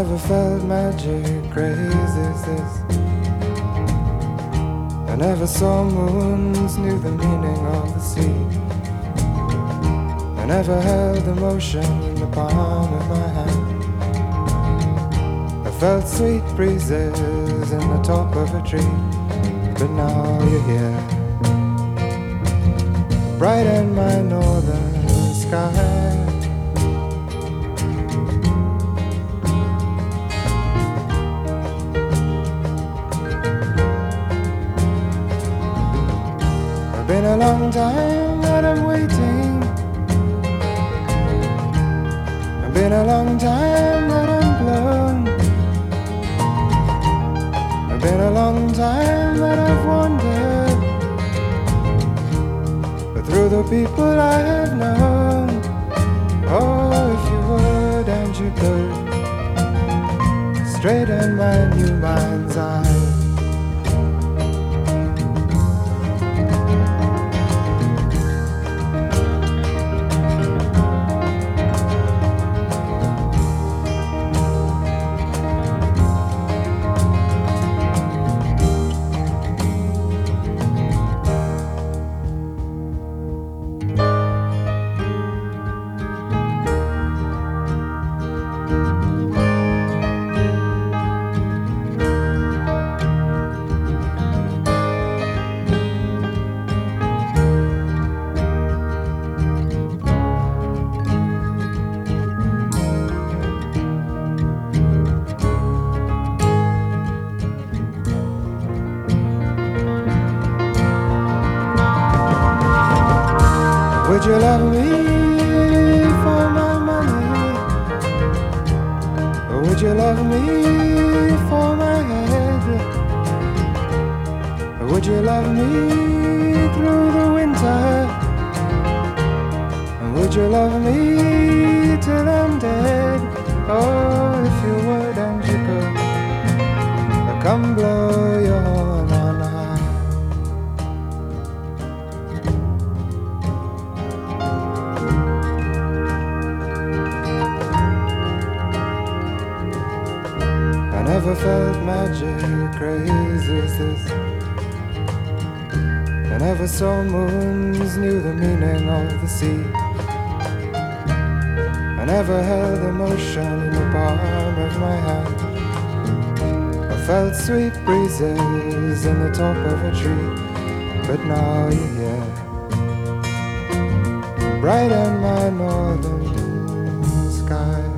never felt magic crazy as this. I never saw moons, knew the meaning of the sea. I never held emotion in the palm of my hand. I felt sweet breezes in the top of a tree. But now you're here, brighten my northern sky. It's been a long time that I'm waiting. It's been a long time that I'm blown. It's been a long time that I've wandered, but through the people I have known. Oh, if you would and you could straighten my new mind's eye. Would you love me for my money? Or would you love me for my head? Or would you love me through the winter? And would you love me till I'm dead? Oh, if you would and you could, come blow your horn on high. I never felt magic crazy as this. I never saw moons, knew the meaning of the sea. I never held emotion in the palm of my hand. I felt sweet breezes in the top of a tree. But now you're here, brighten my northern sky.